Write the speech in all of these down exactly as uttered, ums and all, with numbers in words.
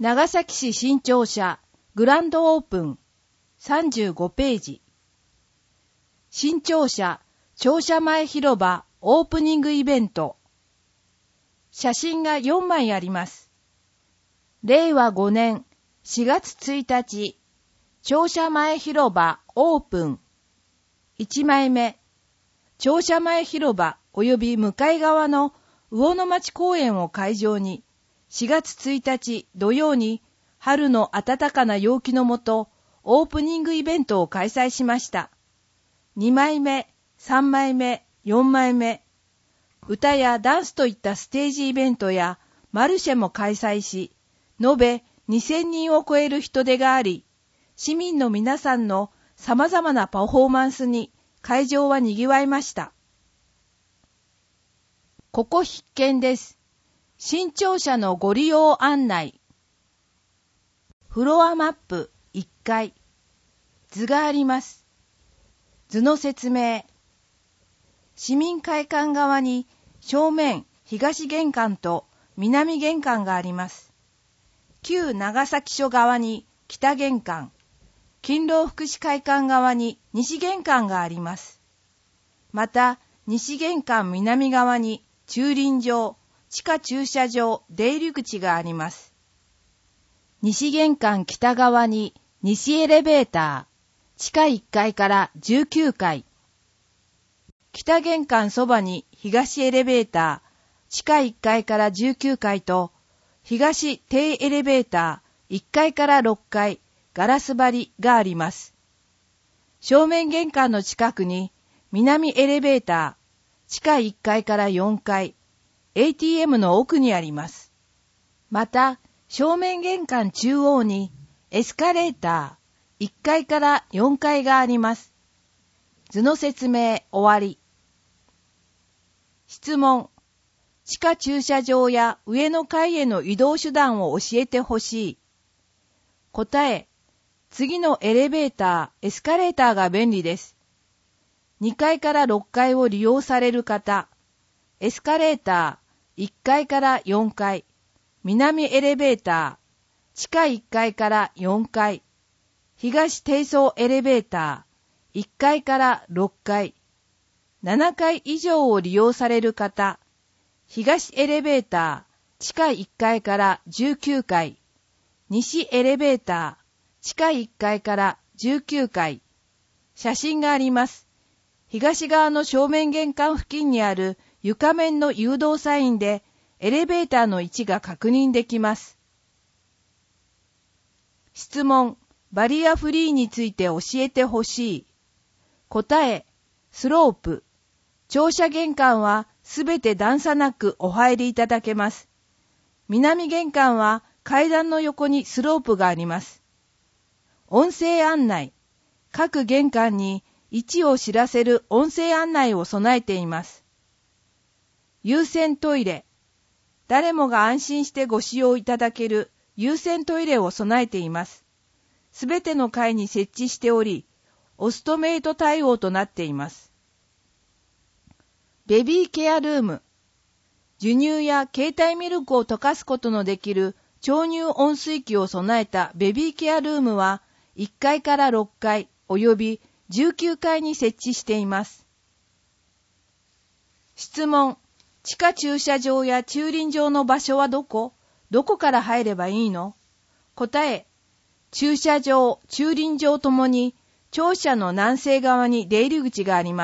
長崎市新庁舎グランドオープンさんじゅうごページ。新庁舎庁舎前広場オープニングイベント。写真がよんまいあります。れいわごねんしがつついたち、庁舎前広場オープン。いちまいめ、庁舎前広場及び向かい側の魚の町公園を会場に、しがつついたち土曜に春の暖かな陽気のもと、オープニングイベントを開催しました。にまいめ、さんまいめ、よんまいめ、歌やダンスといったステージイベントやマルシェも開催し、延べにせんにんを超える人出があり、市民の皆さんの様々なパフォーマンスに会場は賑わいました。ここ必見です。新庁舎のご利用案内。フロアマップいっかい。図があります。図の説明。市民会館側に正面東玄関と南玄関があります。旧長崎署側に北玄関、勤労福祉会館側に西玄関があります。また、西玄関南側に駐輪場、地下駐車場、出入り口があります。西玄関北側に西エレベーター、地下いっかいからじゅうきゅうかい。北玄関そばに東エレベーター、地下いっかいからじゅうきゅうかいと、東低エレベーター、いっかいからろっかい、ガラス張りがあります。正面玄関の近くに南エレベーター、地下いっかいからよんかい、エーティーエム の奥にあります。また、正面玄関中央にエスカレーター、いっかいからよんかいがあります。図の説明終わり。質問。地下駐車場や上の階への移動手段を教えてほしい。答え。次のエレベーター、エスカレーターが便利です。にかいからろっかいを利用される方、エスカレーター、いっかいからよんかい、南エレベーター、地下いっかいからよんかい、東低層エレベーター、いっかいからろっかい、ななかい以上を利用される方、東エレベーター、地下いっかいからじゅうきゅうかい、西エレベーター、地下いっかいからじゅうきゅうかい。写真があります。東側の正面玄関付近にある床面の誘導サインでエレベーターの位置が確認できます。質問、バリアフリーについて教えてほしい。答え、スロープ。庁舎玄関はすべて段差なくお入りいただけます。南玄関は階段の横にスロープがあります。音声案内。各玄関に位置を知らせる音声案内を備えています。優先トイレ。誰もが安心してご使用いただける優先トイレを備えています。すべての階に設置しており、オストメイト対応となっています。ベビーケアルーム。授乳や携帯ミルクを溶かすことのできる調乳温水器を備えたベビーケアルームはいっかいからろっかいおよびじゅうきゅうかいに設置しています。質問。地下駐車場や駐輪場の場所はどこ？どこから入ればいいの？答え。駐車場、駐輪場ともに庁舎の南西側に出入り口があります。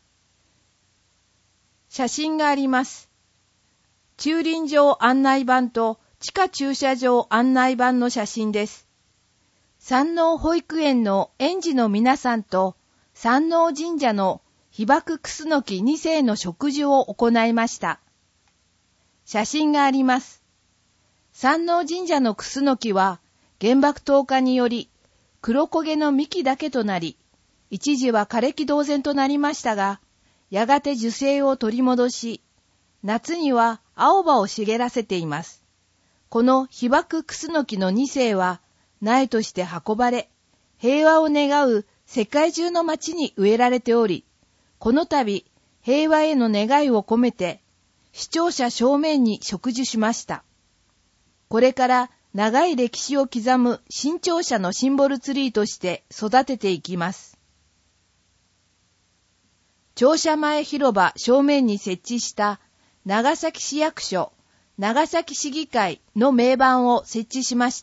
写真があります。駐輪場案内板と地下駐車場案内板の写真です。山王保育園の園児の皆さんと山王神社の被爆クスノキにせいの植樹を行いました。写真があります。山王神社のクスノキは原爆投下により黒焦げの幹だけとなり、一時は枯れ木同然となりましたが、やがて樹勢を取り戻し、夏には青葉を茂らせています。この被爆クスノキのにせいは苗として運ばれ、平和を願う世界中の町に植えられており、この度平和への願いを込めて、市庁舎正面に植樹しました。これから長い歴史を刻む新庁舎のシンボルツリーとして育てていきます。庁舎前広場正面に設置した長崎市役所、長崎市議会の銘板を設置しました。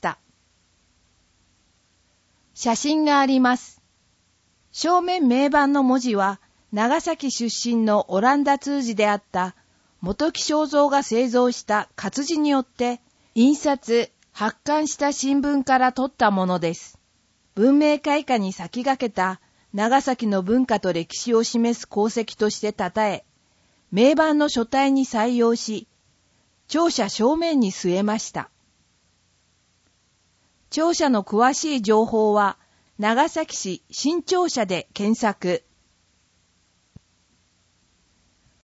写真があります。正面銘板の文字は長崎出身のオランダ通詞であった本木正蔵が製造した活字によって印刷、発刊した新聞から取ったものです。文明開化に先駆けた長崎の文化と歴史を示す功績として称え、銘板の書体に採用し、庁舎正面に据えました。庁舎の詳しい情報は、長崎市新庁舎で検索。